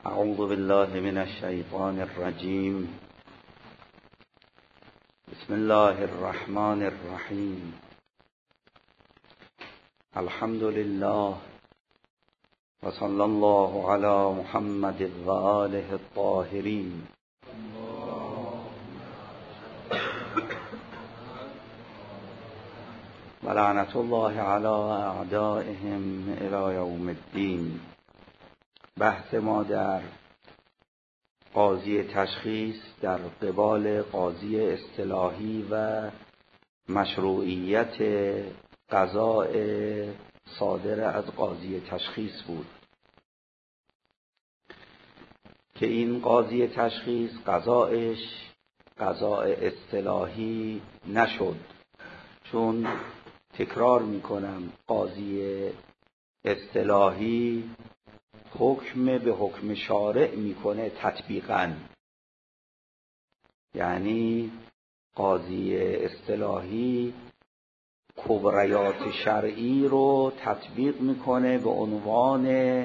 اعوذ بالله من الشیطان الرجیم. بسم الله الرحمن الرحیم. الحمد لله و صلی الله علی محمد و آله الطاهرین. و لعنت الله علی اعدائهم الی یوم الدین. بحث ما در قاضی تشخیص در قبال قاضی اصطلاحی و مشروعیت قضاء صادر از قاضی تشخیص بود که این قاضی تشخیص قضایش قضاء اصطلاحی نشد، چون تکرار میکنم قاضی اصطلاحی حکم به حکم شارع میکنه تطبیقاً، یعنی قاضی اصطلاحی کبریات شرعی رو تطبیق میکنه به عنوان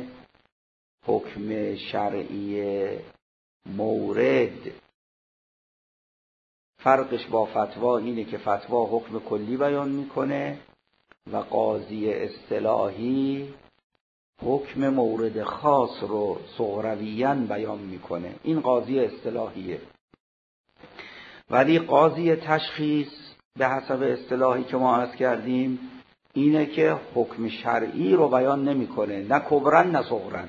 حکم شرعی مورد. فرقش با فتوا اینه که فتوا حکم کلی بیان میکنه و قاضی اصطلاحی حکم مورد خاص رو صغرویاً بیان میکنه. این قاضی اصطلاحیه. ولی قاضی تشخیص به حسب اصطلاحی که ما عرض کردیم اینه که حکم شرعی رو بیان نمیکنه، نه کبرن نه صغرن،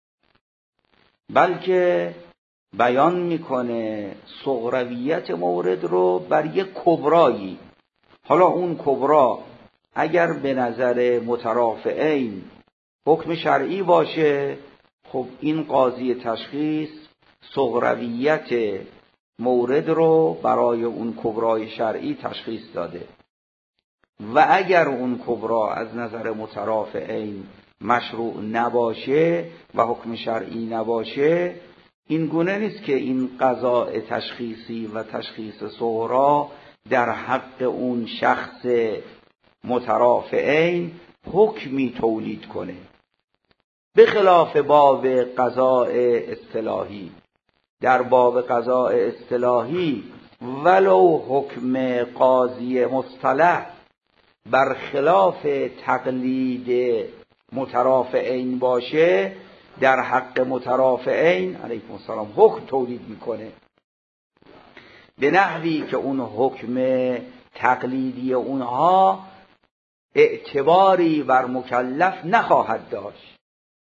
بلکه بیان میکنه صغرویت مورد رو بر یک کبرایی. حالا اون کبرا اگر به نظر مترافعین حکم شرعی باشه، خب این قاضی تشخیص صغرویت مورد رو برای اون کبرای شرعی تشخیص داده. و اگر اون کبرا از نظر مترافعین مشروع نباشه و حکم شرعی نباشه، این گونه نیست که این قضاء تشخیصی و تشخیص صغرا در حق اون شخص مترافعین حکمی تولید کنه، به خلاف باب قضاء اصطلاحی. در باب قضاء اصطلاحی ولو حکم قاضی مصطلح برخلاف تقلید مترافعین باشه، در حق مترافعین علیکم السلام حکم تولید میکنه به نحوی که اون حکم تقلیدی اونها اعتباری بر مکلف نخواهد داشت.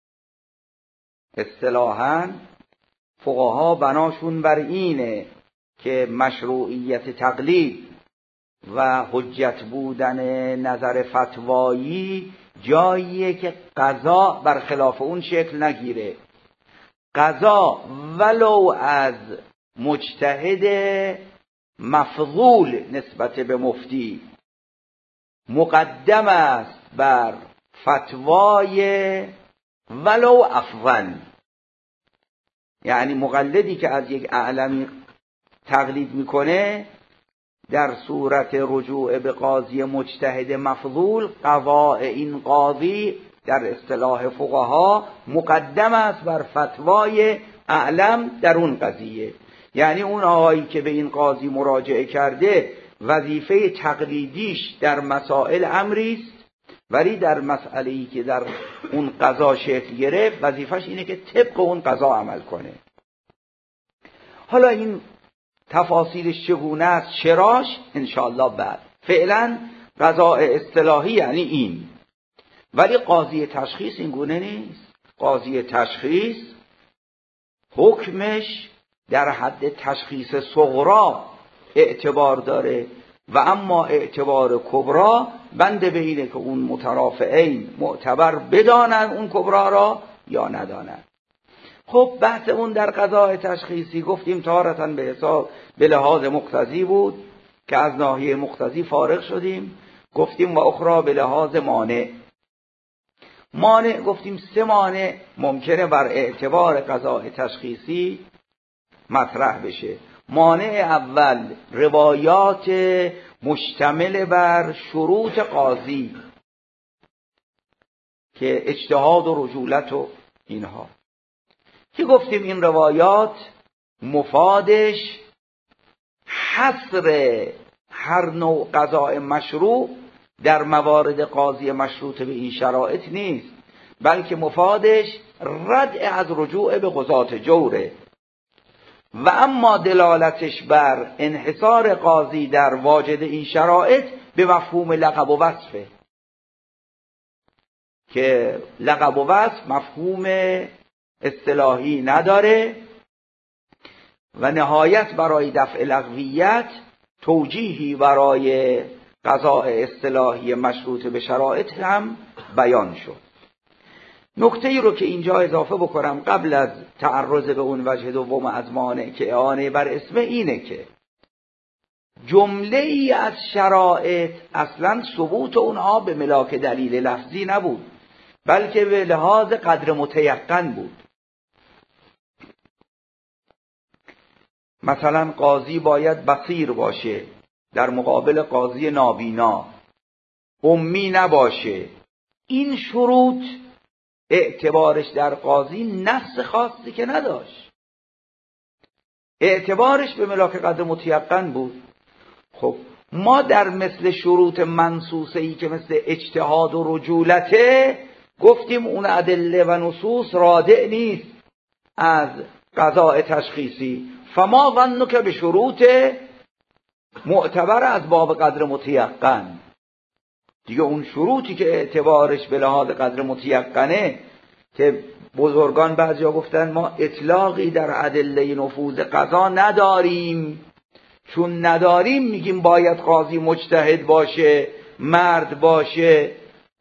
اصطلاحاً فقها بناشون بر اینه که مشروعیت تقلید و حجت بودن نظر فتوایی جاییه که قضا برخلاف اون شکل نگیره. قضا ولو از مجتهد مفضول نسبت به مفتی مقدم است بر فتوای ولو افضل، یعنی مقلدی که از یک اعلمی تقلید میکنه در صورت رجوع به قاضی مجتهد مفضول، قضاء این قاضی در اصطلاح فقها مقدم است بر فتوای اعلم در اون قضیه. یعنی اون آقایی که به این قاضی مراجعه کرده وظیفه تقلیدیش در مسائل امری است، ولی در مسئله‌ای که در اون قضا شکل گرفت وظیفش اینه که طبق اون قضا عمل کنه. حالا این تفاصیلش چگونه است، چراش انشاءالله بعد. فعلا قضاء اصطلاحی یعنی این. ولی قاضی تشخیص این گونه نیست. قاضی تشخیص حکمش در حد تشخیص صغرا اعتبار داره و اما اعتبار کبرا بنده به اینه که اون مترافعین معتبر بدانن اون کبرا را یا ندانن. خب بحثمون در قضاء تشخیصی گفتیم تارتاً به لحاظ مقتضی بود که از ناحیه مقتضی فارغ شدیم. گفتیم و اخرى به لحاظ مانع. مانع گفتیم 3 مانع ممکنه بر اعتبار قضاء تشخیصی مطرح بشه. مانع اول روایات مشتمل بر شروط قاضی که اجتهاد و رجولت و اینها. که گفتیم این روایات مفادش حصر هر نوع قضاء مشروع در موارد قاضی مشروط به این شرایط نیست، بلکه مفادش ردع از رجوع به قضات جوره. و اما دلالتش بر انحصار قاضی در واجد این شرایط به مفهوم لقب و وصفه، که لقب و وصف مفهوم اصطلاحی نداره و نهایت برای دفع لغویت توجیهی برای قضاء اصطلاحی مشروط به شرایط هم بیان شد. نکته ای رو که اینجا اضافه بکنم قبل از تعرض به اون وجه دوم از مانع که اعانه بر اسمه اینه که جمله ای از شرایط اصلا ثبوت اونها به ملاک دلیل لفظی نبود، بلکه به لحاظ قدر متیقن بود. مثلا قاضی باید بصیر باشه در مقابل قاضی نابینا، امی نباشه. این شروط اعتبارش در قاضی نص خاصی که نداشت، اعتبارش به ملاک قدر متیقن بود. خب ما در مثل شروط منصوصه‌ای که مثل اجتهاد و رجولته گفتیم اون ادله و نصوص رادع نیست از قضاء تشخیصی. فما ظنک به شروط معتبر از باب قدر متیقن؟ دیگه اون شروطی که اعتبارش به لحاظ قدر متیقنه که بزرگان بعضیا گفتن ما اطلاقی در ادله نفوذ قضا نداریم، چون نداریم میگیم باید قاضی مجتهد باشه، مرد باشه،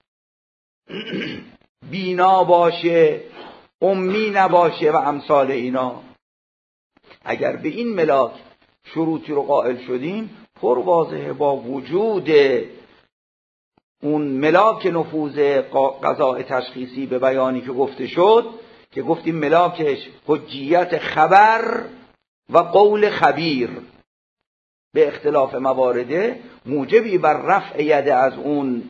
بینا باشه، امی نباشه و امثال اینا. اگر به این ملاک شروطی رو قائل شدیم، پر واضحه با وجود اون ملاک نفوذ قضاء تشخیصی به بیانی که گفته شد، که گفتیم ملاکش حجیت خبر و قول خبیر به اختلاف موارده موجبی بر رفع ید از اون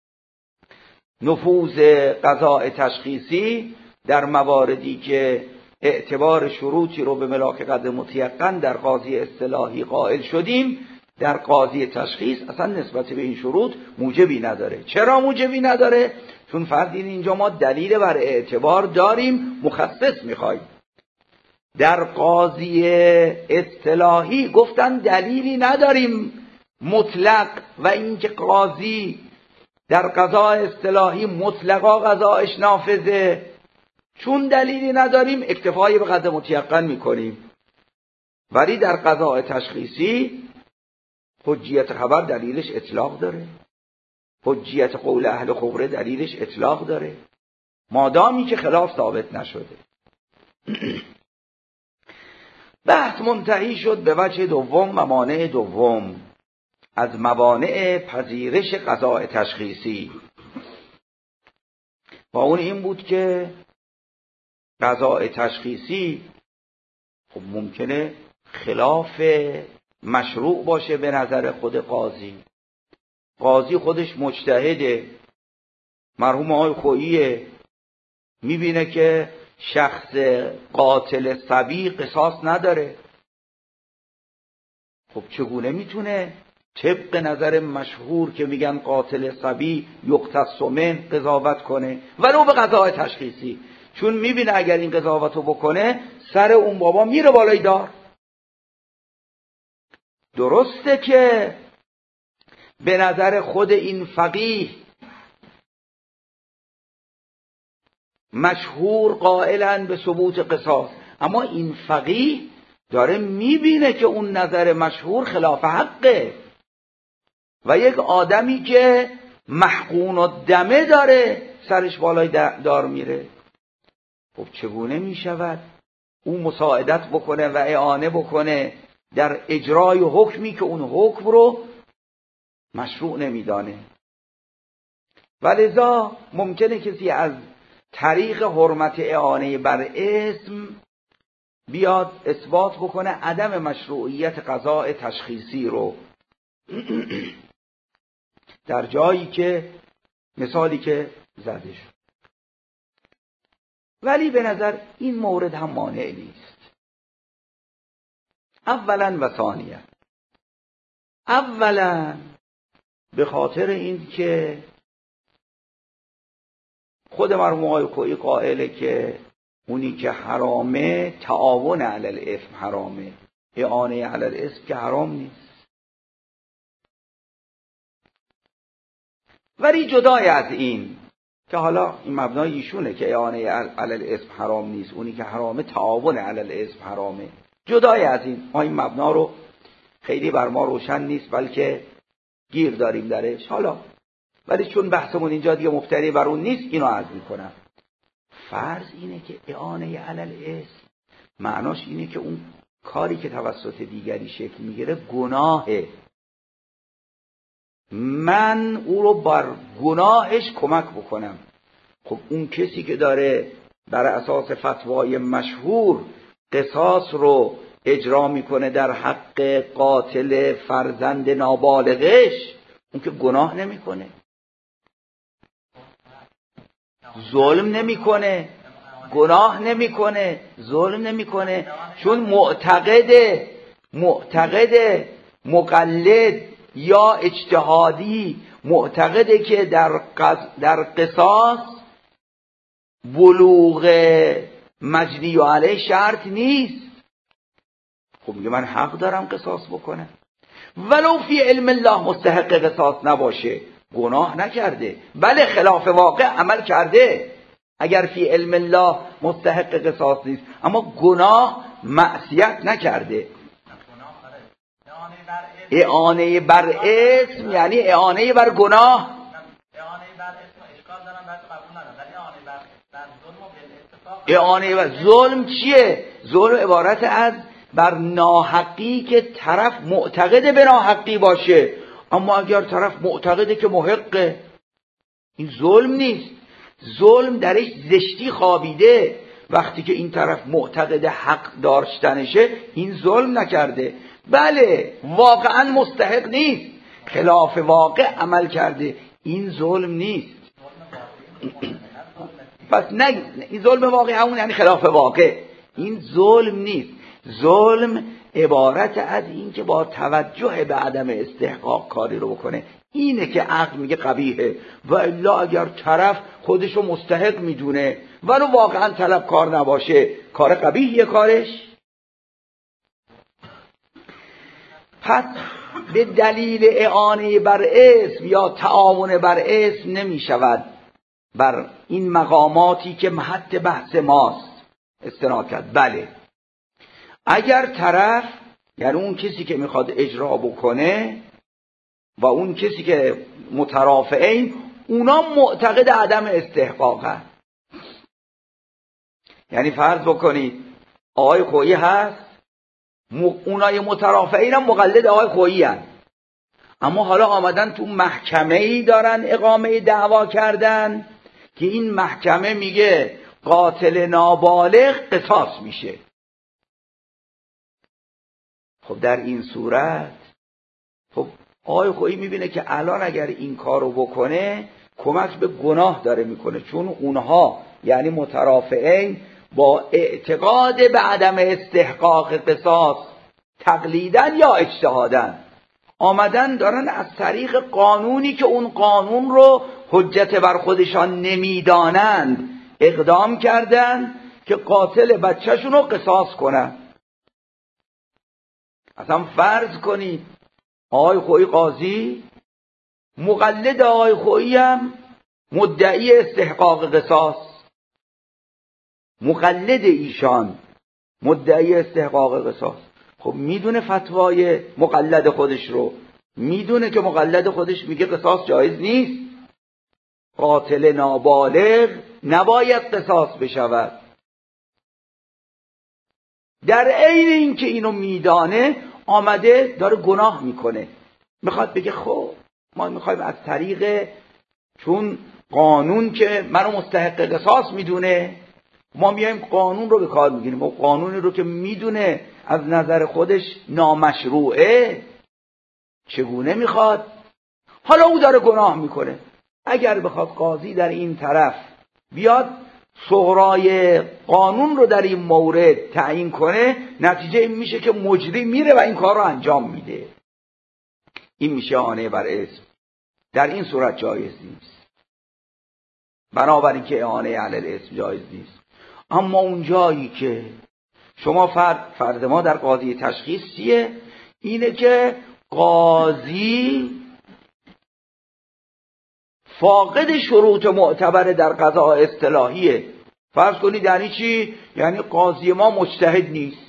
نفوذ قضاء تشخیصی در مواردی که اعتبار شروطی رو به ملاک قدر متیقن در قاضی اصطلاحی قائل شدیم، در قاضی تشخیص اصلا نسبت به این شروط موجبی نداره. چرا موجبی نداره؟ چون فرض اینجا ما دلیل بر اعتبار داریم، مخصص میخوایم. در قاضی اصطلاحی گفتن دلیلی نداریم مطلق، و اینکه قاضی در قضاء اصطلاحی مطلقا قضاءش نافذه، چون دلیلی نداریم اکتفای به قدر متیقن میکنیم. ولی در قضاء تشخیصی حجیت خبر دلیلش اطلاق داره، حجیت قول اهل خبره دلیلش اطلاق داره، مادامی که خلاف ثابت نشده. بحث منتهی شد به وجه دوم و مانع دوم از موانع پذیرش قضاء تشخیصی. با اون این بود که قضاء تشخیصی خب ممکنه خلاف مشروع باشه به نظر خود قاضی. قاضی خودش مجتهده، مرحوم آقای خوییه، میبینه که شخص قاتل صبی قصاص نداره. خب چگونه میتونه طبق نظر مشهور که میگن قاتل صبی یقتص من قضاوت کنه ولو به قضاء تشخیصی؟ چون میبینه اگر این قضاوتو بکنه سر اون بابا میره بالای دار. درسته که به نظر خود این فقیه مشهور قائلن به ثبوت قصاص، اما این فقیه داره میبینه که اون نظر مشهور خلاف حقه و یک آدمی که محقون و دمه داره سرش بالای دار میره. خب چگونه میشود او مساعدت بکنه و اعانه بکنه در اجرای حکمی که اون حکم رو مشروع نمیدانه؟ ولذا ممکنه کسی از طریق حرمت اعانه بر اسم بیاد اثبات بکنه عدم مشروعیت قضاء تشخیصی رو در جایی که مثالی که زده شد. ولی به نظر این مورد هم مانع نیست. اولا و ثانیا، اولا به خاطر این که خود مرحوم آقای خویی قائله که اونی که حرامه تعاون علی الاثم حرامه، اعانه علی الاثم که حرام نیست. ولی جدای از این که حالا این مبنای ایشونه که اعانه علی الاثم حرام نیست، اونی که حرامه تعاون علی الاثم حرامه، جدای از این ما این مبنا رو خیلی بر ما روشن نیست بلکه گیر داریم درش. حالا ولی چون بحثمون اینجا دیگه مبتنی بر اون نیست اینو عرض میکنم. فرض اینه که اعانه علی الاثم معناش اینه که اون کاری که توسط دیگری شکل میگیره گناهه، من او رو بر گناهش کمک بکنم. خب اون کسی که داره بر اساس فتوای مشهور قصاص رو اجرا میکنه در حق قاتل فرزند نابالغش، اون که گناه نمیکنه، ظلم نمیکنه، گناه نمیکنه، ظلم نمیکنه، چون معتقد مقلد یا اجتهادی معتقده که در قصاص بلوغ مجنی علیه شرط نیست. خب میگه من حق دارم قصاص بکنم، ولو فی علم الله مستحق قصاص نباشه، گناه نکرده، بله خلاف واقع عمل کرده اگر فی علم الله مستحق قصاص نیست، اما گناه معصیت نکرده. اعانه بر اسم یعنی اعانه بر گناه. اعانه بر ظلم چیه؟ ظلم عبارت از بر ناحقی که طرف معتقد به ناحقی باشه، اما اگر طرف معتقده که محقه، این ظلم نیست. ظلم درش زشتی خوابیده. وقتی که این طرف معتقد حق داشتنشه این ظلم نکرده، بله واقعا مستحق نیست، خلاف واقع عمل کرده، این ظلم نیست. پس نه، این ظلم واقع همون یعنی خلاف واقع، این ظلم نیست. ظلم عبارت از این که با توجه به عدم استحقاق کاری رو بکنه، اینه که عقل میگه قبیحه. و الا اگر طرف خودشو مستحق میدونه ولو واقعا طلبکار نباشه، کار قبیحیه کارش. پس به دلیل اعانه بر اسم یا تعاون بر اسم نمی شود بر این مقاماتی که محط بحث ماست استناد کرد. بله اگر طرف، یعنی اون کسی که میخواد اجرا بکنه و اون کسی که مترافعین، اونا معتقد عدم استحقاقه. یعنی فرض بکنید آقای خویی هست، اونای مترافعین هم مقلد آقای خویی هست، اما حالا آمدن تو محکمه‌ای دارن اقامه دعوا کردن که این محکمه میگه قاتل نابالغ قصاص میشه. خب در این صورت خب آقای خویی میبینه که الان اگر این کارو بکنه کمک به گناه داره میکنه، چون اونها یعنی مترافعین با اعتقاد به عدم استحقاق قصاص تقلیدن یا اجتهادن آمدن دارن از طریق قانونی که اون قانون رو حجت بر خودشان نمیدانند اقدام کردن که قاتل بچه‌شون رو قصاص کنن. اصلا فرض کنید آقای خویی قاضی، مقلد آقای خویی هم مدعی استحقاق قصاص، مقلد ایشان مدعی استحقاق قصاص. خب میدونه فتوای مقلد خودش رو، میدونه که مقلد خودش میگه قصاص جایز نیست، قاتل نابالغ نباید قصاص بشود. در عین این که اینو میدانه آمده داره گناه میکنه، میخواد بگه خب ما میخوایم از طریق، چون قانون که منو مستحق قصاص میدونه، ما میایم قانون رو به کار میگیریم و قانونی رو که میدونه از نظر خودش نامشروعه چگونه میخواد، حالا او داره گناه میکنه. اگر بخواد قاضی در این طرف بیاد صغرای قانون رو در این مورد تعیین کنه، نتیجه این میشه که مجری میره و این کار رو انجام میده. این میشه اعانه بر اسم. در این صورت جایز نیست، بنابراین که اعانه علی الاسم جایز نیست. اما اون جایی که شما فرض ما در قاضی تشخیص چیه؟ اینه که قاضی فاقد شروط معتبر در قضاء اصطلاحیه. فرض کنید یعنی چی؟ یعنی قاضی ما مجتهد نیست،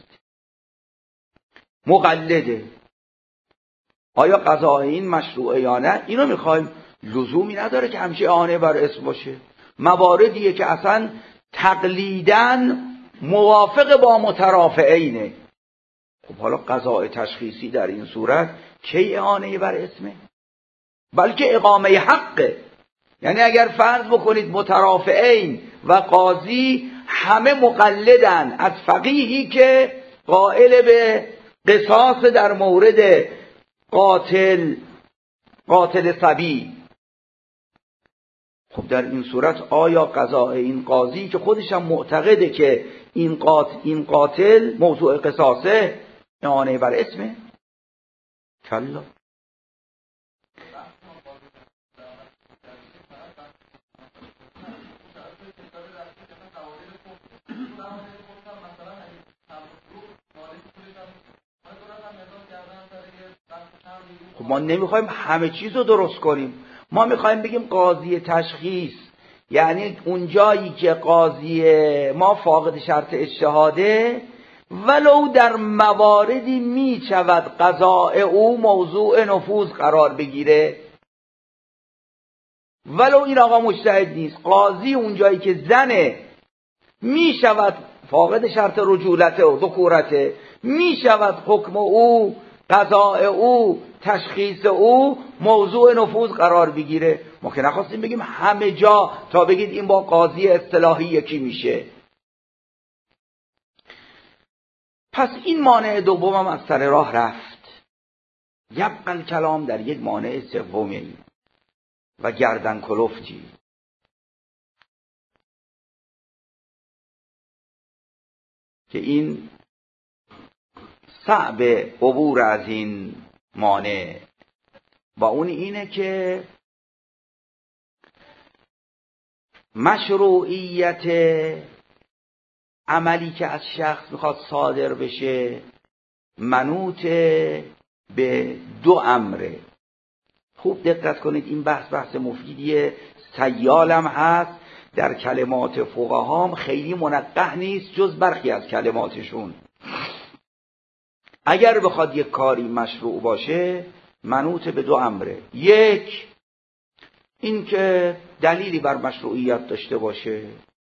مقلده. آیا قضاء این مشروعه یا نه؟ اینو میخوایم. لزومی نداره که همیشه اعانه بر اسم باشه. مواردیه که اصلا تقلیداً موافق با مترافعینه. خب حالا قضاء تشخیصی در این صورت کی اعانه بر اسمه؟ بلکه اقامه حقه. یعنی اگر فرض بکنید مترافعین و قاضی همه مقلدن از فقیهی که قائل به قصاص در مورد قاتل صبی، خب در این صورت آیا قضاء این قاضی که خودش هم معتقده که این قاتل موضوع قصاصه اعانه بر اسمه؟ کلا. خب ما نمیخوایم همه چیز رو درست کنیم. ما میخوایم بگیم قاضی تشخیص یعنی اون جایی که قاضی ما فاقد شرط اجتهاده، ولو در مواردی میشود قضاء او موضوع نفوذ قرار بگیره، ولو این آقا مجتهد نیست. قاضی اون جایی که زنه میشود فاقد شرط رجولته و ذکورته، میشود حکم او، قضاء او، تشخیص او موضوع نفوذ قرار بگیره. ما که نخواستیم بگیم همه جا تا بگید این با قاضی اصطلاحی یکی میشه. پس این مانع دوم هم از سر راه رفت. یبقى الکلام در یک مانع سومی و گردن کلفتی که این صعب عبور از این مانع، و اون اینه که مشروعیت عملی که از شخص میخواد صادر بشه منوط به دو امره. خوب دقت کنید، این بحث مفیدیه، سیالم هست در کلمات فقهام، خیلی منقح نیست جز برخی از کلماتشون. اگر بخواد یک کاری مشروع باشه منوط به دو امره. یک، این که دلیلی بر مشروعیت داشته باشه،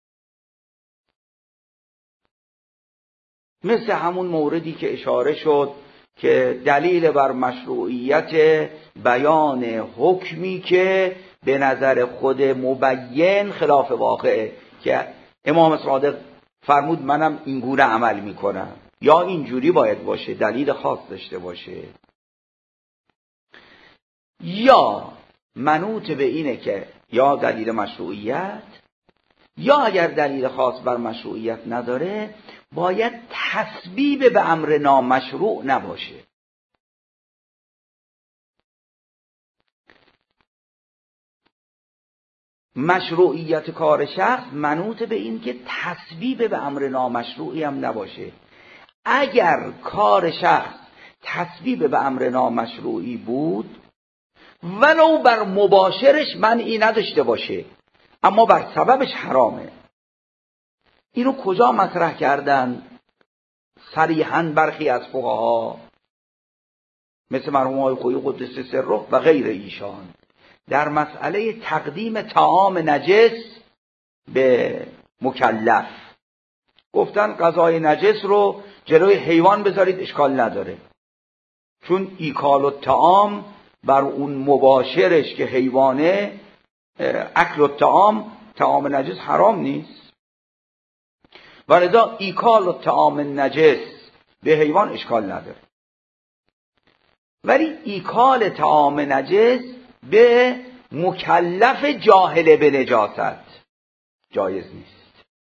مثل همون موردی که اشاره شد که دلیل بر مشروعیت بیان حکمی که به نظر خود مبین خلاف واقعه، که امام صادق فرمود منم اینگونه عمل میکنم، یا اینجوری باید باشه، دلیل خاص داشته باشه. یا منوط به اینه که یا دلیل مشروعیت، یا اگر دلیل خاص بر مشروعیت نداره باید تسبیب به امر نامشروع نباشه. مشروعیت کار شخص منوط به این که تسبیب به امر نامشروعی هم نباشه. اگر کار شخص تسبیب به امر نامشروعی بود ولو بر مباشرش منعی نداشته باشه اما بر سببش حرامه. اینو کجا مطرح کردن صریحاً برخی از فقها مثل مرحوم آقای خویی قدس سره و غیر ایشان در مسئله تقدیم طعام نجس به مکلف؟ گفتن غذای نجس رو جلوی حیوان بذارید اشکال نداره، چون ایکال الطعام بر اون مباشرش که حیوانه، اکل طعام نجس حرام نیست، ولذا ایکال الطعام نجس به حیوان اشکال نداره. ولی ایکال طعام نجس به مکلف جاهل به نجاست جایز نیست.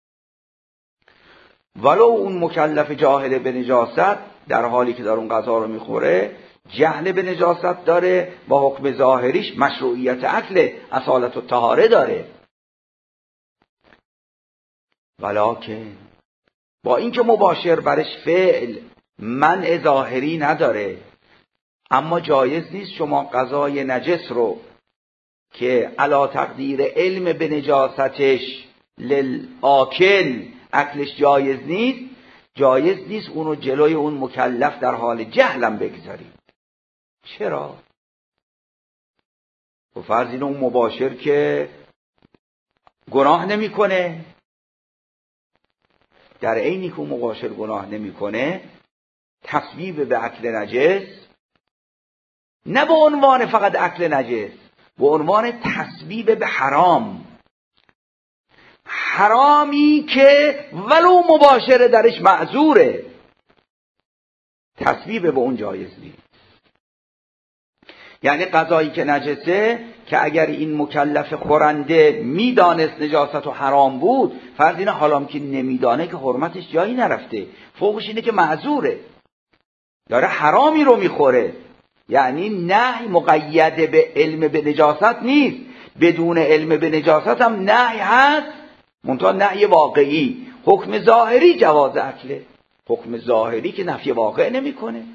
ولو اون مکلف جاهل به نجاست در حالی که داره اون غذا رو میخوره جهل به نجاست داره، با حکم ظاهریش مشروعیت اکل اصالت و طهاره داره. ولکن با اینکه مباشر برش فعل منع ظاهری نداره، اما جایز نیست شما غذای نجس رو که علا تقدیر علم به نجاستش للآکل اکلش جایز نیست اونو جلوی اون مکلف در حال جهلم بگذارید. چرا؟ و فرض اینه اون مباشر که گناه نمیکنه، در عینی که اون مباشر گناه نمیکنه تصویب به اکل نجس، نه به عنوان فقط اکل نجس، به عنوان تصویب به حرامی که ولو مباشره درش معذوره، تصویب به اون جایز نیست. یعنی غذایی که نجسه که اگر این مکلف خورنده میدانست نجاست و حرام بود، فرض اینه حالا که نمیدانه که حرمتش جایی نرفته، فوقش اینه که معذوره، داره حرامی رو میخوره. یعنی نهی مقید به علم به نجاست نیست، بدون علم به نجاست هم نهی هست، منتها نهی واقعی. حکم ظاهری جواز اکله، حکم ظاهری که نفی واقع نمیکنه.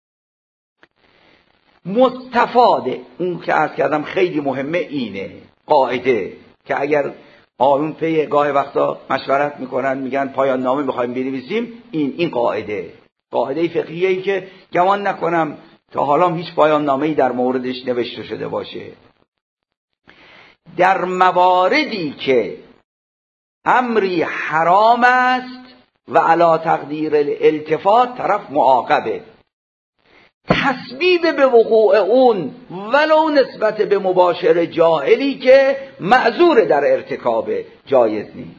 مستفاده اون که عرض کردم خیلی مهمه اینه قاعده که اگر آیون پی گاه وقتا مشورت میکنن میگن پایان نامه میخوایم بنویسیم، این قاعده فقهیه‌ای که گمان نکنم تا حالا هیچ پایان نامه‌ای در موردش نوشته شده باشه. در مواردی که امری حرام است و علی تقدیر الالتفات طرف معاقبه، تسبیب به وقوع اون ولو نسبت به مباشر جاهلی که معذور در ارتکاب جایز نیست.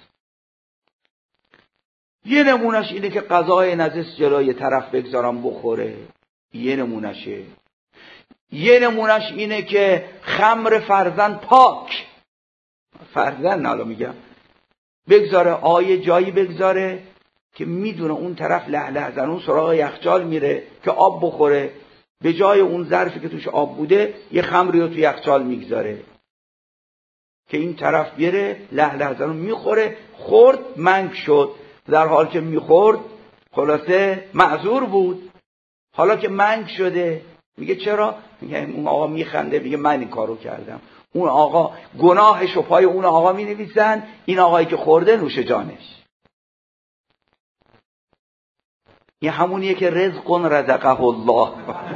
یه نمونش اینه که غذای نجس جلوی طرف بگذارم بخوره، یه نمونشه. یه نمونش اینه که خمر فرزن پاک، فرزن حالا میگم بگذاره، جایی بگذاره که میدونه اون طرف له زنون سراغ یخچال میره که آب بخوره، به جای اون ظرفی که توش آب بوده یه خمری رو تو یخچال میگذاره که این طرف بیاره له زنون میخوره، خورد منگ شد، در حال که میخورد خلاصه معذور بود. حالا که منگ شده میگه چرا؟ میگه اون آقا میخنده، میگه من این کارو کردم. اون آقا گناهش و پای اون آقا مینویسن، این آقایی که خورده نوش جانش. این همونیه که رزق رزقه الله.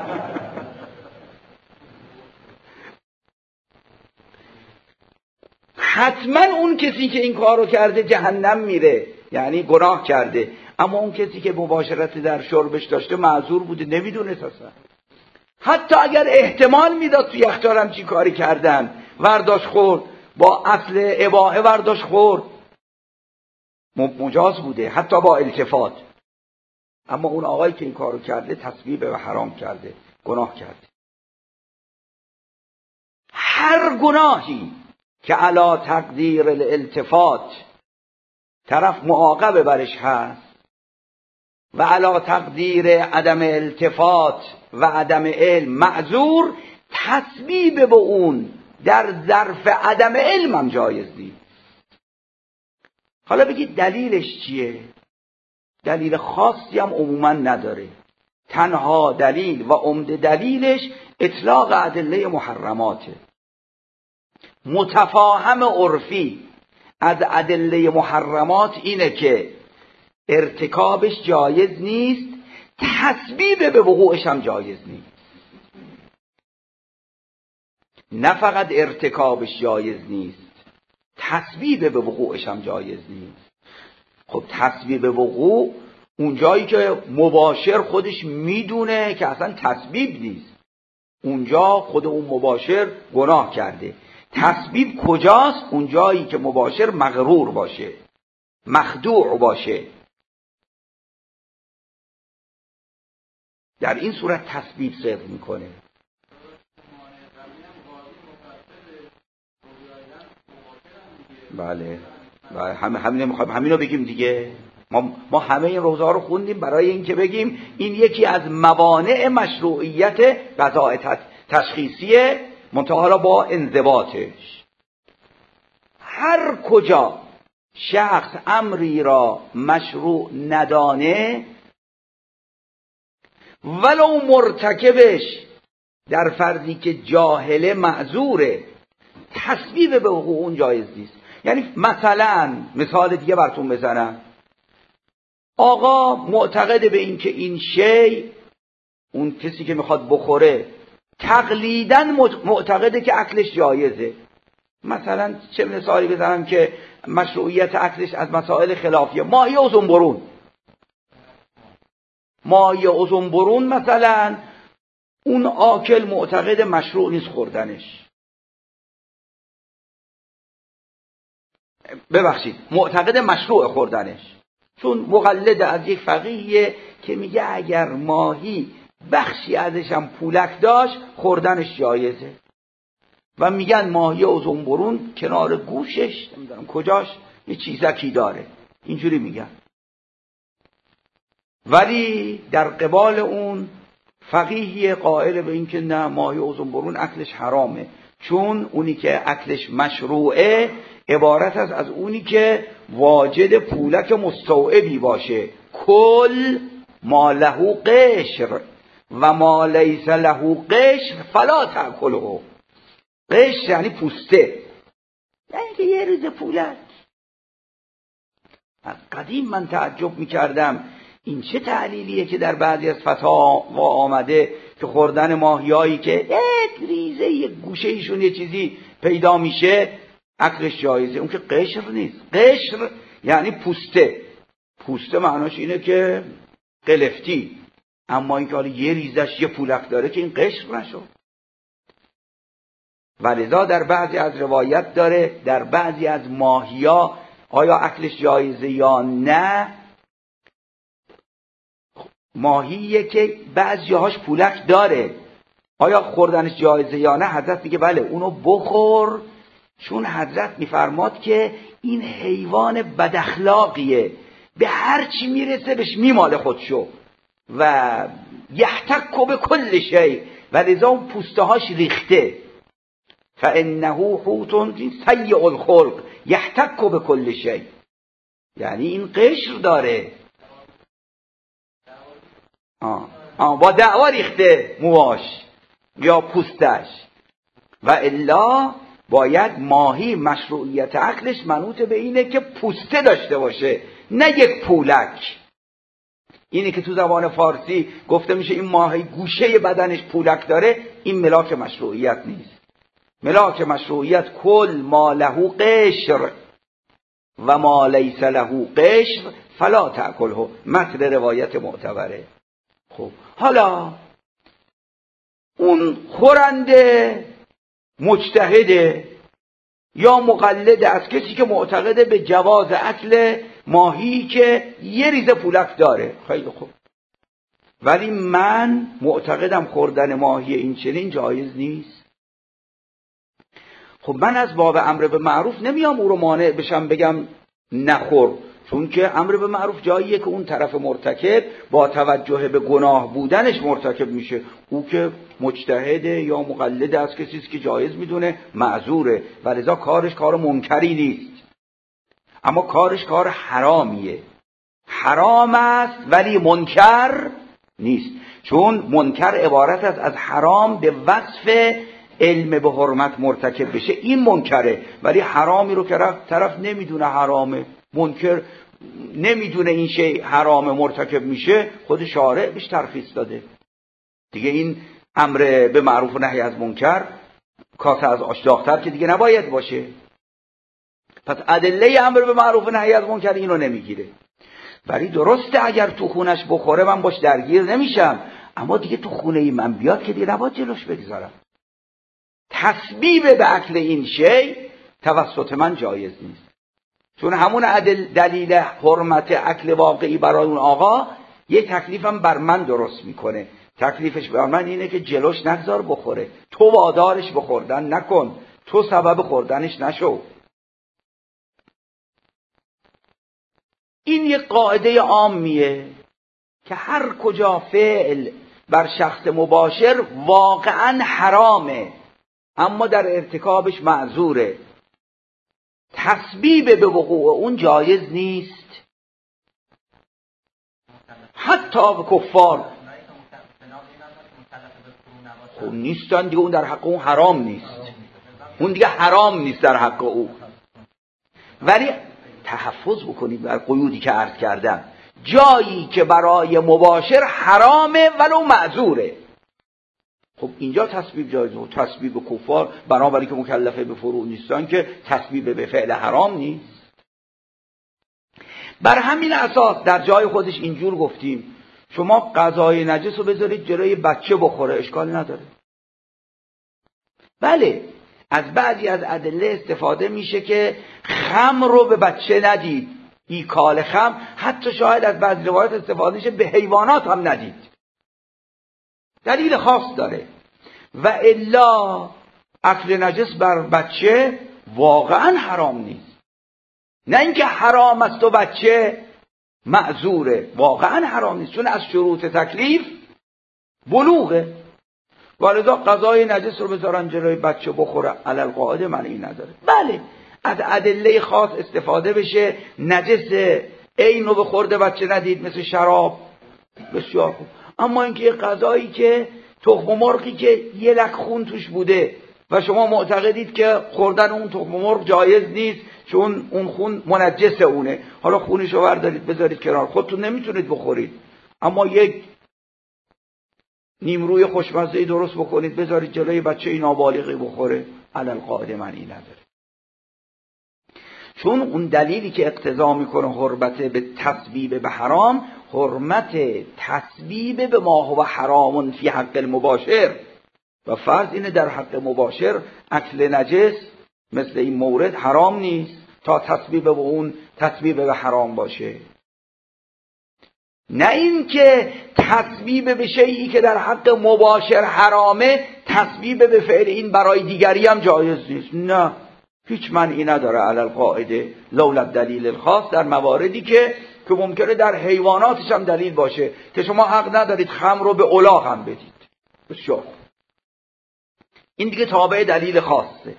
حتما اون کسی که این کارو کرده جهنم میره، یعنی گناه کرده، اما اون کسی که مباشرت در شربش داشته معذور بوده، نمیدونه اساسا. حتی اگر احتمال میداد تو یخچالم چی کاری کردن، ورداش خورد، با اصل اباحه ورداش خورد، مجاز بوده حتی با التفات، اما اون آقایی که این کارو کرده تصویب و حرام کرده، گناه کرده. هر گناهی که علا تقدیر الالتفات طرف معاقب برش هست و علا تقدیر عدم التفات و عدم علم معذور، تصویب به اون در ظرف عدم علم هم جایز نیست. حالا بگید دلیلش چیه؟ دلیل خاصی هم عموما نداره، تنها دلیل و عمده دلیلش اطلاق ادله محرماته. متفاهم عرفی از ادله محرمات اینه که ارتکابش جایز نیست، تسبیب به وقوعش هم جایز نیست. نه فقط ارتکابش جایز نیست، تسبیب به وقوعش هم جایز نیست. خب تسبیب به وقوع اون جایی که مباشر خودش میدونه که اصلا تسبیب نیست، اونجا خود اون مباشر گناه کرده. تسبیب کجاست؟ اون جایی که مباشر مغرور باشه، مخدوع باشه، در این صورت تسبیب صدق میکنه. بله همینو بگیم دیگه. ما همه این روزها رو خوندیم برای اینکه بگیم این یکی از موانع مشروعیت قضاء تشخیصیه، منتها حالا با انضباطش. هر کجا شخص امری را مشروع ندانه، ولو مرتکبش در فرضی که جاهله معذوره، تسبیب به حقوق اون جایز نیست. یعنی مثلا مثال دیگه براتون بزنم، آقا معتقد به این که این شی، اون کسی که میخواد بخوره تقلیداً معتقده که اکلش جایزه. مثلا چه مثالی بزنم که مشروعیت اکلش از مسائل خلافیه، ماهی و زنبرون. ماهی و زنبرون مثلا اون آکل معتقد مشروع نیست خوردنش، ببخشید معتقد مشروع خوردنش، چون مقلد از یک فقیهیه که میگه اگر ماهی بخشی ازش هم پولک داشت خوردنش جایزه، و میگن ماهی و زنبرون کنار گوشش نمیدونم کجاش یه چیزکی داره، اینجوری میگن. ولی در قبال اون فقیهی قائل به این که نه، ماهی و زنبرون اکلش حرامه، چون اونی که اکلش مشروعه عبارت است از اونی که واجد پولک مستوعبی باشه. کل ما له قشر و ما لیس له قشر فلا تأکله. قشر یعنی پوسته، یعنی که یه ریز پولک. از قدیم من تعجب میکردم این چه تعلیلیه که در بعضی از فتاوا آمده که خوردن ماهیایی که یک ریزه یک گوشه ایشون یه چیزی پیدا میشه اکلش جایزه. اون که قشر نیست. قشر یعنی پوسته. پوسته معناش اینه که قلفتی، اما این که حالا یه ریزش یه پولک داره که این قشر نشد. ولذا در بعضی از روایت داره در بعضی از ماهیا آیا اکلش جایزه یا نه، ماهیه که بعضی هاش پولک داره، آیا خوردنش جایزه یا نه؟ حضرت میگه بله اونو بخور، چون حضرت میفرماد که این حیوان بداخلاقیه، به هر چی میرسه بهش میماله خودشو و یحتک به کل شی، و لذا اون پوسته هاش ریخته. فانه حوت سیء الخلق یحتک به کل شی، یعنی این قشر داره. با دعوا ریخته موهاش یا پوستش، و الا باید ماهی مشروعیت اکلش منوط به اینه که پوسته داشته باشه، نه یک پولک. اینه که تو زبان فارسی گفته میشه این ماهی گوشه بدنش پولک داره، این ملاک مشروعیت نیست. ملاک مشروعیت کل ما له قشر و ما لیس له قشر فلا تأکله، متن روایت معتبره. خب حالا اون خورنده مجتهده یا مقلده از کسی که معتقده به جواز اکل ماهی که یه ریزه پولک داره، خیلی خوب، ولی من معتقدم خوردن ماهی این چنین جایز نیست. خب من از باب امر به معروف نمیام او رو مانع بشم بگم نخور، چون که امر به معروف جاییه که اون طرف مرتکب با توجه به گناه بودنش مرتکب میشه. او که مجتهده یا مقلد از کسی که جایز میدونه معذوره، ولذا کارش کار منکری نیست، اما کارش کار حرامیه. حرام است ولی منکر نیست، چون منکر عبارت است از حرام به وصف علم به حرمت مرتکب بشه، این منکره. ولی حرامی رو که طرف نمیدونه حرامه، منکر نمیدونه این شی حرام مرتکب میشه، خود شارع بهش ترخیص داده دیگه. این امر به معروف و نهی از منکر کاسه از آش داغ‌تر که دیگه نباید باشه. پس ادله امر به معروف و نهی از منکر اینو نمیگیره. ولی درسته اگر تو خونش بخوره من باش درگیر نمیشم، اما دیگه تو خونه من بیاد که دیگه نباید جلوش بگذارم. تسبیب به اکل این شی توسط من جایز نیست، چون همون دلیل حرمت اکل واقعی برای اون آقا یه تکلیفم بر من درست میکنه. تکلیفش بر من اینه که جلوش نگذار بخوره، تو وادارش بخوردن نکن، تو سبب خوردنش نشو. این یک قاعده عامیه که هر کجا فعل بر شخص مباشر واقعا حرامه اما در ارتکابش معذوره، تسبیب به وقوع اون جایز نیست، حتی به کفار خب نیستن دیگه، اون در حق اون حرام نیست، اون دیگه حرام نیست در حق او. ولی تحفظ بکنید بر قیودی که عرض کردم، جایی که برای مباشر حرامه ولو معذوره، خب اینجا تسبیب جایزه. و تسبیب کفار بنابراین که مکلفه به فروع نیستن که تسبیب به فعل حرام نیست. بر همین اساس در جای خودش اینجور گفتیم شما غذای نجس رو بذارید جلوی بچه بخوره اشکال نداره. بله از بعضی از ادله استفاده میشه که خمر رو به بچه ندید، ایکال خمر، حتی شاید از بعضی روایات استفاده میشه به حیوانات هم ندید، دلیل خاص داره. و الا اکل نجس بر بچه واقعا حرام نیست، نه اینکه حرام است و بچه معذوره، واقعا حرام نیست، چون از شروط تکلیف بلوغه. ولذا غذای نجس رو بذارن جلوی بچه بخوره علی القاعده معنی نداره. بله از ادله خاص استفاده بشه، نجس عین رو به خورده بچه ندید مثل شراب، بسیار خوب. اما اینکه یه غذایی که تخم مرغی که یه لک خون توش بوده و شما معتقدید که خوردن اون تخم مرغ جایز نیست چون اون خون منجس اونه، حالا خونشو بردارید بذارید کنار، خودتون نمیتونید بخورید، اما یک نیمروی خوشمزه‌ای درست بکنید بذارید جلوی بچه نابالغی بخوره، علی القاعده معنی نداره. چون اون دلیلی که اقتضا میکنه حرمت به تسبیب به حرام، حرمت تسبیب به ما هو حرام فی حق المباشر، و فرض اینه در حق مباشر اکل نجس مثل این مورد حرام نیست تا تسبیب به اون تسبیب به حرام باشه. نه اینکه تسبیب به شیئی که در حق مباشر حرامه تسبیب به فعل این برای دیگری هم جایز نیست، نه هیچ معنی نداره علی القاعده لولا دلیل الخاص، در مواردی که ممکنه در حیواناتش هم دلیل باشه که شما حق ندارید خمر رو به الاغ هم بدید. بسیار این دیگه تابع دلیل خاصه.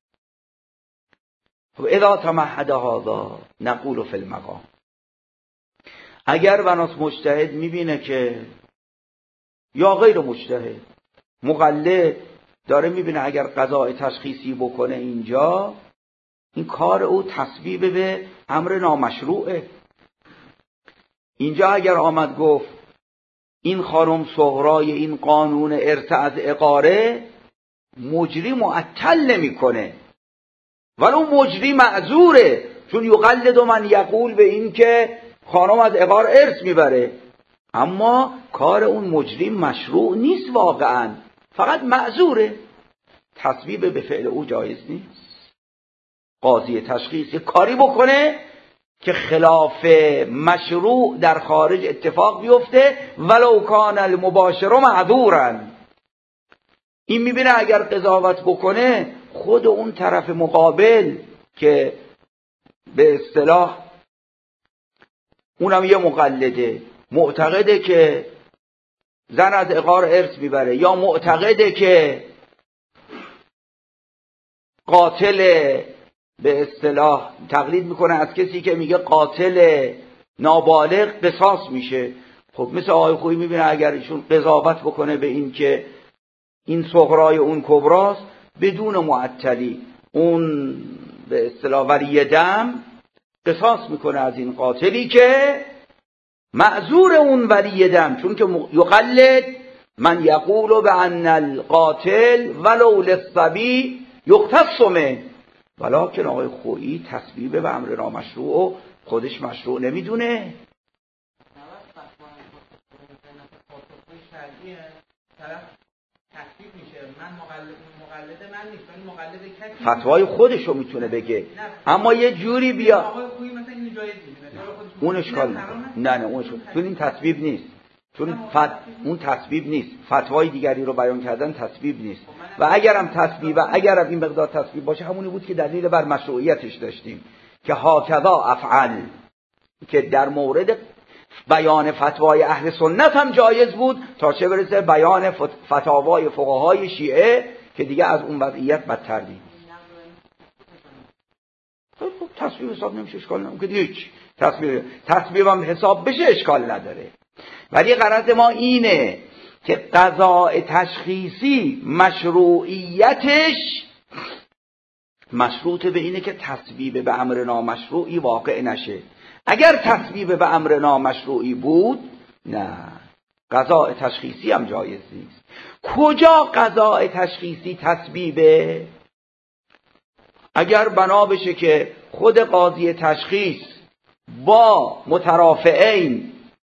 و اذا تمهد هذا نقول فی المقام، اگر بناس مجتهد میبینه که یا غیر مجتهد مقلد داره میبینه اگر قضاء تشخیصی بکنه اینجا این کار او تسبیب به امر نامشروعه. اینجا اگر آمد گفت این خانم صغرای این قانون ارث از عقاره، مجری معطل نمیکنه ولو مجری معذوره، چون یقلد من یقول به این که خانم از عقار ارث میبره، اما کار اون مجری مشروع نیست واقعا، فقط معذوره، تسبیب به فعل او جایز نیست. قاضی تشخیص کاری بکنه که خلاف مشروع در خارج اتفاق بیفته ولو کان المباشر معذورا، این میبینه اگر قضاوت بکنه خود اون طرف مقابل که به اصطلاح اونم یه مقلده، معتقده که زن از عقار ارث میبره، یا معتقده که قاتل به اصطلاح تقلید میکنه از کسی که میگه قاتل نابالغ قصاص میشه. خب مثل آقای خویی میبینه اگر ایشون قضاوت بکنه به این که این صغرای اون کبراست بدون معطلی، اون به اصطلاح ولی دم قصاص میکنه از این قاتلی که معذور اون ولی دم، چون که یقلد من یقول بان القاتل ولو للصبی یقتص منه، ولکن آقای خویی تسبیب به امر نامشروع خودش مشروع نمیدونه. فتوای خودشو میتونه بگه، اما یه جوری بیا اون اشکال نه اون اشکال، چون این تسبیب نیست، چون اون تسبیب نیست، فتوای دیگری رو بیان کردن تسبیب نیست. و اگرم تسبیب، اگرم این مقدار تسبیب باشه همونی بود که دلیل بر مشروعیتش داشتیم که هاکذا افعل، که در مورد بیان فتوای اهل سنت هم جایز بود، تا چه برسه بیان فتاوای فقهای شیعه که دیگه از اون وضعیت بدتر دید. خب تصویب حساب نمیشه، اشکال نمیشه، هیچ تصویب هم حساب بشه اشکال نداره. ولی غرض ما اینه که قضاء تشخیصی مشروعیتش مشروط به اینه که تصویب به امر نامشروعی واقع نشه. اگر تصویب به امر نامشروعی بود، نه، قضاء تشخیصی هم جایز نیست. کجا قضاء تشخیصی تصویبه؟ اگر بنا بشه که خود قاضی تشخیص با مترافعین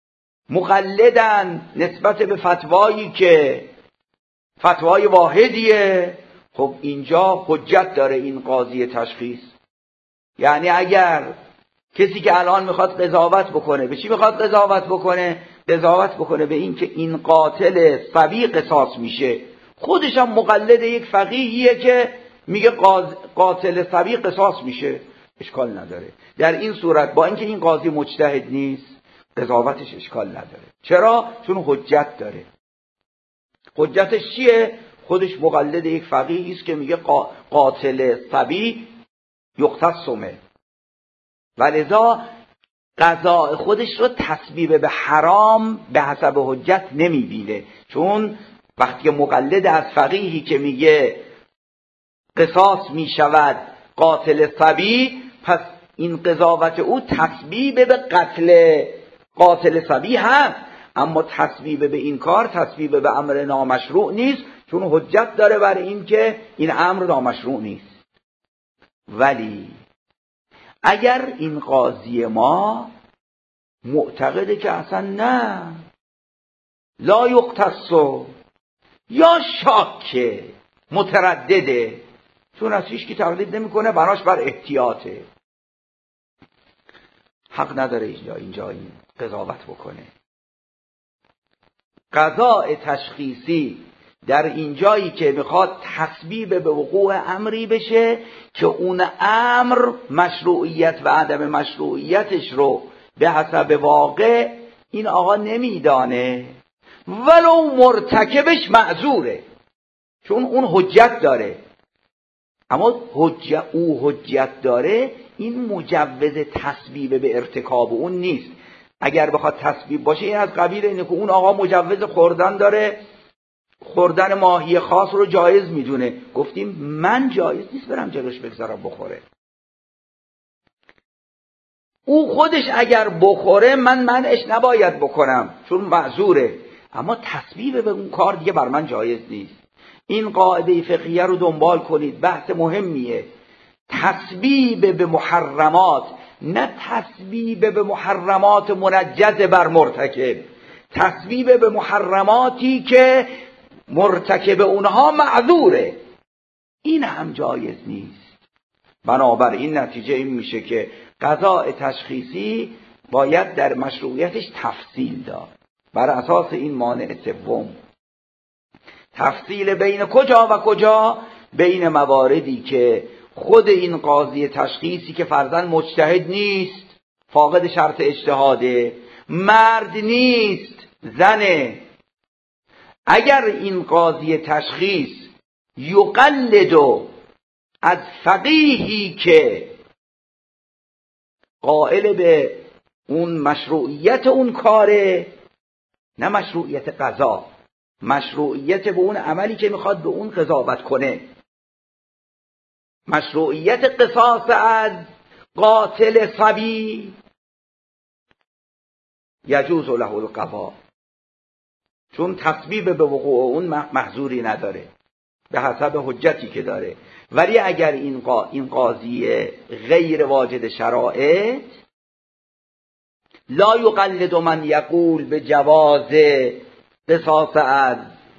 مقلدن نسبت به فتوایی که فتوای واحدیه، خب اینجا حجت داره این قاضی تشخیص. یعنی اگر کسی که الان میخواد قضاوت بکنه، به چی میخواد قضاوت بکنه؟ قضاوت بکنه به این که این قاتل صبی قصاص میشه، خودش هم مقلد یک فقیهیه که میگه قاتل صبی قصاص میشه، اشکال نداره. در این صورت با اینکه این قاضی مجتهد نیست، قضاوتش اشکال نداره. چرا؟ چون حجت داره. حجتش چیه؟ خودش مقلد یک فقیهی است که میگه قاتل صبی یقتصمه، ولذا قضاء خودش رو تصویب به حرام به حسب حجت نمیبینه، چون وقتی که مقلد از فقیهی که میگه قصاص میشود قاتل صبی، پس این قضاوت او تصویب به قتل قاتل صبی هست، اما تصویب به این کار تصویب به امر نامشروع نیست، چون حجت داره بر این که این امر نامشروع نیست. ولی اگر این قاضی ما معتقده که اصلا نه، لا یقتص، یا شاکه، متردده، چون از هیچ کی تقلید نمیکنه، بناش بر احتیاطه، حق نداره اینجا این قضاوت بکنه. قضاء تشخیصی در اینجایی که میخواد تصویب به وقوع امری بشه که اون امر مشروعیت و عدم مشروعیتش رو به حسب واقع این آقا نمیدانه، ولو مرتکبش معذوره، چون اون حجت داره. اما او حجت داره، این مجوز تصویب به ارتکاب اون نیست. اگر بخواد تصویب باشه، این از قبیل اینه که اون آقا مجوز خوردن داره، خوردن ماهی خاص رو جایز میدونه، گفتیم من جایز نیست برم جلوش بگذارم بخوره. او خودش اگر بخوره من منعش نباید بکنم چون معذوره، اما تصویب به اون کار دیگه بر من جایز نیست. این قاعده فقهیه رو دنبال کنید، بحث مهمیه. تصویب به محرمات، نه تصویب به محرمات منجز بر مرتکب، تصویب به محرماتی که مرتکب اونها معذوره، این هم جایز نیست. بنابراین نتیجه این میشه که قضاء تشخیصی باید در مشروعیتش تفصیل داد. بر اساس این مانع سوم، تفصیل بین کجا و کجا؟ بین مواردی که خود این قاضی تشخیصی که فرضاً مجتهد نیست، فاقد شرط اجتهاده، مرد نیست، زنه، اگر این قاضی تشخیص یقلد از فقیهی که قائل به اون مشروعیت اون کاره، نه مشروعیت قضا، مشروعیت به اون عملی که میخواد به اون قضاوت کنه، مشروعیت قصاص از قاتل صبی، یجوز له القضاء، چون تصویب به وقوع اون محظوری نداره به حسب حجتی که داره. ولی اگر این قاضی غیر واجد شرائط، لا یقلد من یقول به جواز قصاص از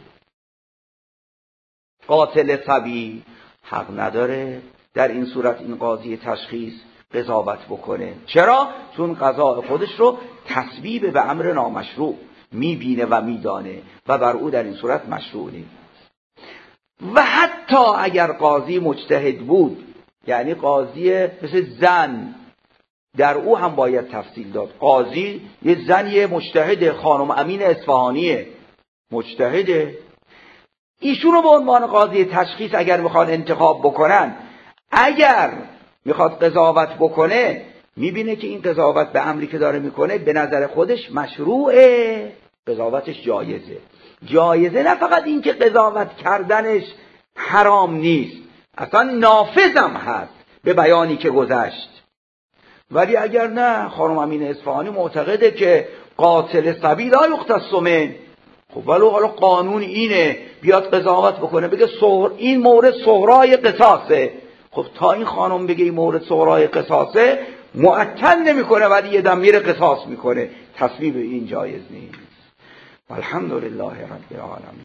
قاتل صبی، حق نداره در این صورت این قاضی تشخیص قضاوت بکنه. چرا؟ چون قضاء خودش رو تصویب به امر نامشروع میبینه و میدانه و بر او در این صورت مشروع نیست. و حتی اگر قاضی مجتهد بود، یعنی قاضی مثل زن در او هم باید تفصیل داد. قاضی یه زنی مجتهده، خانم امین اصفهانیه، مجتهده. ایشون رو به عنوان قاضی تشخیص اگر میخوان انتخاب بکنن، اگر میخواد قضاوت بکنه، میبینه که این قضاوت به امری که داره میکنه به نظر خودش مشروعه، قضاوتش جایزه. جایزه نه فقط این که قضاوت کردنش حرام نیست، اصلا نافذم هست به بیانی که گذشت. ولی اگر نه، خانم امین اصفهانی معتقده که قاتل صبی لا یقتص منه، خب ولو حالا قانون اینه بیاد قضاوت بکنه بگه این مورد صغرای قصاصه، خب تا این خانم بگه این مورد صغرای قصاصه معطل نمیکنه، ولی یه دم میره قصاص میکنه. تصویب این جایز نیست. والحمدلله رب العالمین.